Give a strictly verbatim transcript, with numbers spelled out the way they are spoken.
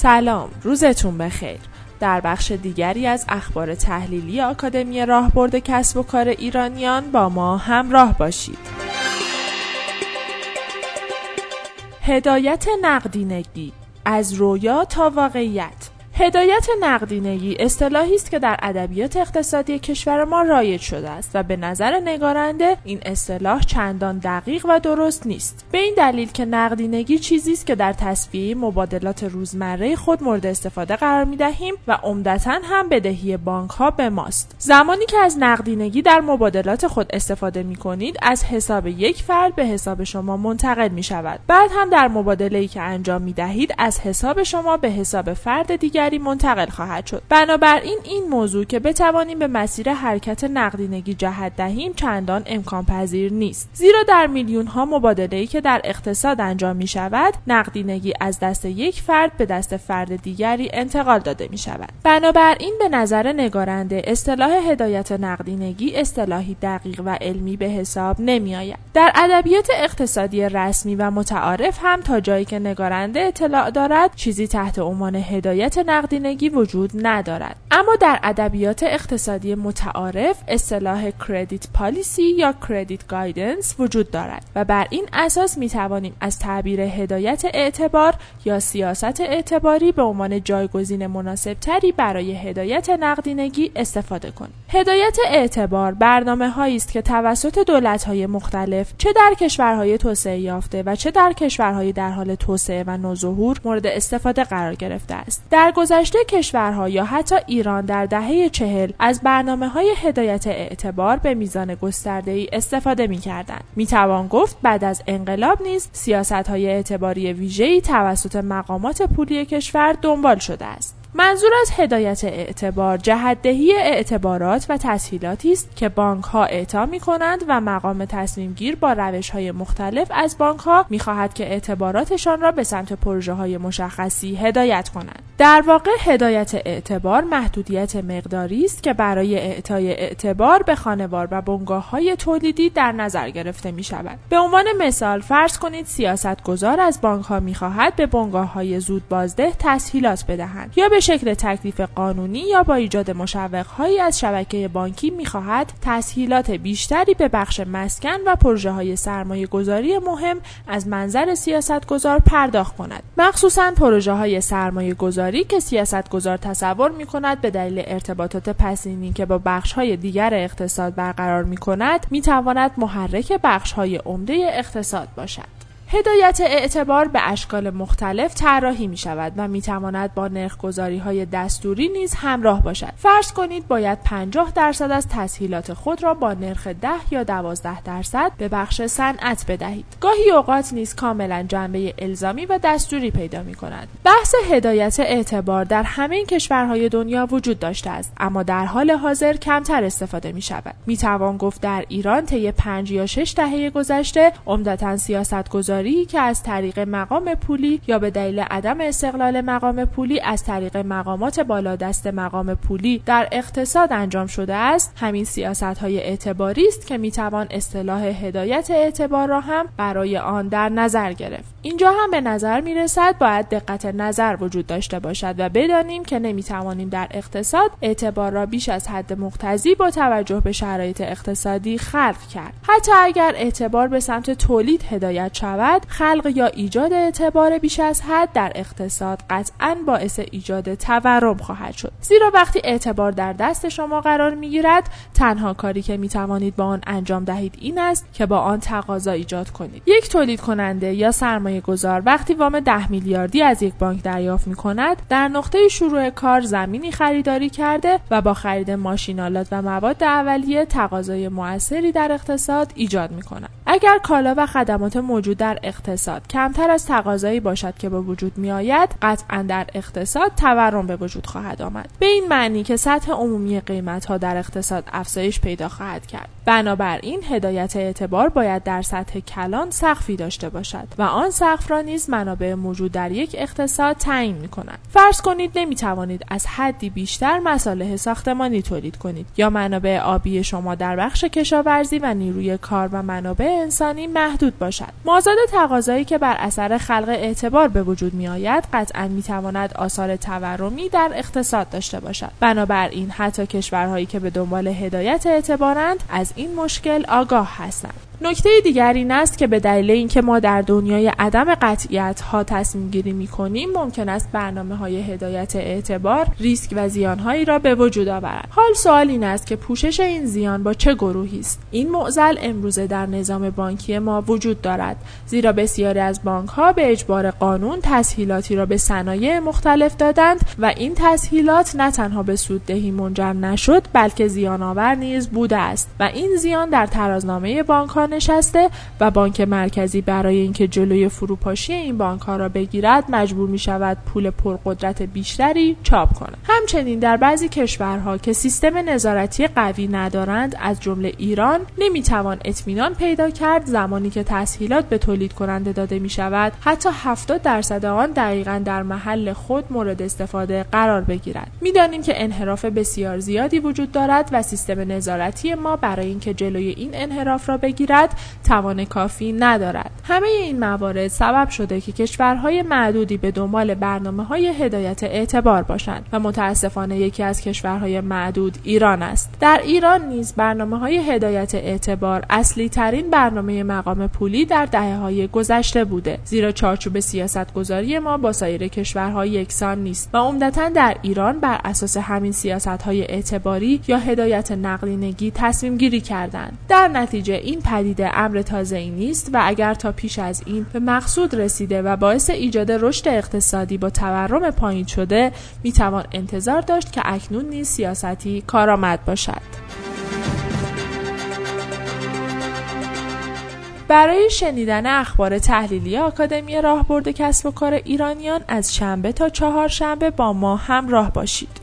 سلام، روزتون بخیر. در بخش دیگری از اخبار تحلیلی آکادمی راهبرد کسب و کار ایرانیان با ما همراه باشید. هدایت نقدینگی، از رویا تا واقعیت. هدایت نقدینگی اصطلاحی است که در ادبیات اقتصادی کشور ما رایج شده است و به نظر نگارنده این اصطلاح چندان دقیق و درست نیست. به این دلیل که نقدینگی چیزی است که در تصفیه مبادلات روزمره خود مورد استفاده قرار می‌دهیم و عمدتاً هم بدهی بانک‌ها به ماست. زمانی که از نقدینگی در مبادلات خود استفاده می‌کنید، از حساب یک فرد به حساب شما منتقل می‌شود. بعد هم در مبادله‌ای که انجام می‌دهید، از حساب شما به حساب فرد دیگر منتقل خواهد شد. بنابراین این موضوع که بتوانیم به مسیر حرکت نقدینگی جهت دهیم چندان امکان پذیر نیست، زیرا در میلیون ها مبادله‌ای که در اقتصاد انجام می شود نقدینگی از دست یک فرد به دست فرد دیگری انتقال داده می شود. بنابراین به نظر نگارنده اصطلاح هدایت نقدینگی اصطلاحی دقیق و علمی به حساب نمی آید. در ادبیات اقتصادی رسمی و متعارف هم تا جایی که نگارنده اطلاع دارد چیزی تحت عنوان هدایت نقدینگی وجود ندارد. اما در ادبیات اقتصادی متعارف اصطلاح کردیت پالیسی یا کردیت گایدنس وجود دارد و بر این اساس می توانیم از تعبیر هدایت اعتبار یا سیاست اعتباری به عنوان جایگزین مناسب تری برای هدایت نقدینگی استفاده کنیم. هدایت اعتبار برنامه هایی است که توسط دولت های مختلف چه در کشورهای توسعه یافته و چه در کشورهای در حال توسعه و نوظهور مورد استفاده قرار گرفته است. در گذشته کشورها یا حتی ایران در دهه چهل از برنامه‌های هدایت اعتبار به میزان گسترده‌ای استفاده می‌کردند. می‌توان گفت بعد از انقلاب نیز سیاست‌های اعتباری ویژه‌ای توسط مقامات پولی کشور دنبال شده است. منظور از هدایت اعتبار جهت‌دهی اعتبارات و تسهیلاتی است که بانک‌ها اعطا می‌کنند و مقام تصمیم گیر با روش‌های مختلف از بانک‌ها می‌خواهد که اعتباراتشان را به سمت پروژه‌های مشخصی هدایت کنند. در واقع هدایت اعتبار محدودیت مقداری است که برای اعطای اعتبار به خانوار و بنگاه‌های تولیدی در نظر گرفته می‌شود. به عنوان مثال فرض کنید سیاستگزار از بانک‌ها می‌خواهد به بنگاه‌های زود بازده تسهیلات بدهند یا به شکل تکلیف قانونی یا با ایجاد مشوق‌هایی از شبکه بانکی می‌خواهد تسهیلات بیشتری به بخش مسکن و پروژه‌های سرمایه‌گذاری مهم از منظر سیاستگزار پرداخت کند. مخصوصاً پروژه‌های سرمایه‌گذاری که سیاستگزار تصور می‌کند به دلیل ارتباطات پسینی که با بخش‌های دیگر اقتصاد برقرار می‌کند، می‌تواند محرک بخش‌های عمده اقتصاد باشد. هدایت اعتبار به اشکال مختلف طراحی می شود و می تواند با نرخ‌گذاری های دستوری نیز همراه باشد. فرض کنید باید پنجاه درصد از تسهیلات خود را با نرخ ده یا دوازده درصد به بخش صنعت بدهید. گاهی اوقات نیز کاملا جنبه الزامی و دستوری پیدا می کند. بحث هدایت اعتبار در همه کشورهای دنیا وجود داشته است، اما در حال حاضر کمتر استفاده می شود. می توان گفت در ایران طی پنج یا شش دهه گذشته عمدتاً سیاست‌گذاری که از طریق مقام پولی یا به دلیل عدم استقلال مقام پولی از طریق مقامات بالادست مقام پولی در اقتصاد انجام شده است، همین سیاست‌های اعتباری است که میتوان اصطلاح هدایت اعتبار را هم برای آن در نظر گرفت. اینجا هم به نظر میرسد باید دقت نظر وجود داشته باشد و بدانیم که نمیتوانیم در اقتصاد اعتبار را بیش از حد مقتضی با توجه به شرایط اقتصادی خلق کرد. حتی اگر اعتبار به سمت تولید هدایت شود، خلق یا ایجاد اعتبار بیش از حد در اقتصاد قطعاً باعث ایجاد تورم خواهد شد. زیرا وقتی اعتبار در دست شما قرار میگیرد، تنها کاری که میتوانید با آن انجام دهید این است که با آن تقاضا ایجاد کنید. یک تولید کننده یا سرمایه گذار وقتی وام ده میلیاردی از یک بانک دریافت میکند، در نقطه شروع کار زمینی خریداری کرده و با خرید ماشین‌آلات و مواد اولیه تقاضای مؤثری در اقتصاد ایجاد میکند. اگر کالا و خدمات موجود در اقتصاد کمتر از تقاضایی باشد که به وجود می آید، قطعاً در اقتصاد تورم به وجود خواهد آمد. به این معنی که سطح عمومی قیمت‌ها در اقتصاد افزایش پیدا خواهد کرد. بنابراین هدایت اعتبار باید در سطح کلان سقفی داشته باشد و آن سقف را نیز منابع موجود در یک اقتصاد تعیین می‌کنند. فرض کنید نمی‌توانید از حدی بیشتر مصالح ساختمانی تولید کنید یا منابع آبی شما در بخش کشاورزی و نیروی کار و منابع انسانی محدود باشد. مازاد تقاضایی که بر اثر خلق اعتبار به وجود می‌آید قطعاً می‌تواند آثار تورمی در اقتصاد داشته باشد. بنابراین حتی کشورهایی که به دنبال هدایت اعتبارند از این مشکل آگاه هستند. نکته دیگر این است که به دلیل اینکه ما در دنیای عدم قطعیت ها تصمیم گیری می کنیم ممکن است برنامه های هدایت اعتبار ریسک و زیان هایی را به وجود آورد. حال سوال این است که پوشش این زیان با چه گروهی است؟ این معضل امروزه در نظام بانکی ما وجود دارد، زیرا بسیاری از بانک ها به اجبار قانون تسهیلاتی را به صنایع مختلف دادند و این تسهیلات نه تنها به سوددهی منجر نشد بلکه زیان آور نیز بوده است و این زیان در ترازنامه بانک ها نشسته و بانک مرکزی برای اینکه جلوی فروپاشی این بانک ها را بگیرد مجبور می شود پول پرقدرت بیشتری چاپ کند. همچنین در بعضی کشورها که سیستم نظارتی قوی ندارند از جمله ایران نمی توان اطمینان پیدا کرد زمانی که تسهیلات به تولید کننده داده می شود حتی هفتاد درصد آن دقیقاً در محل خود مورد استفاده قرار بگیرد. می دانیم که انحراف بسیار زیادی وجود دارد و سیستم نظارتی ما برای اینکه جلوی این انحراف را بگیرد توان کافی ندارد. همه این موارد سبب شده که کشورهای معدودی به دنبال برنامه‌های هدایت اعتبار باشند و متاسفانه یکی از کشورهای معدود ایران است. در ایران نیز برنامه‌های هدایت اعتبار اصلی ترین برنامه مقام پولی در دهه‌های گذشته بوده، زیرا چارچوب سیاست‌گذاری ما با سایر کشورها یکسان نیست و عمدتاً در ایران بر اساس همین سیاست‌های اعتباری یا هدایت نقدینگی تصمیم گیری کردند. در نتیجه این پدیده امر تازه‌ای نیست و اگر تا پیش از این به مقصود رسیده و باعث ایجاد رشد اقتصادی با تورم پایین شده میتوان انتظار داشت که اکنون نیز سیاستی کارآمد باشد. برای شنیدن اخبار تحلیلی آکادمی راهبرد کسب و کار ایرانیان از شنبه تا چهارشنبه با ما همراه باشید.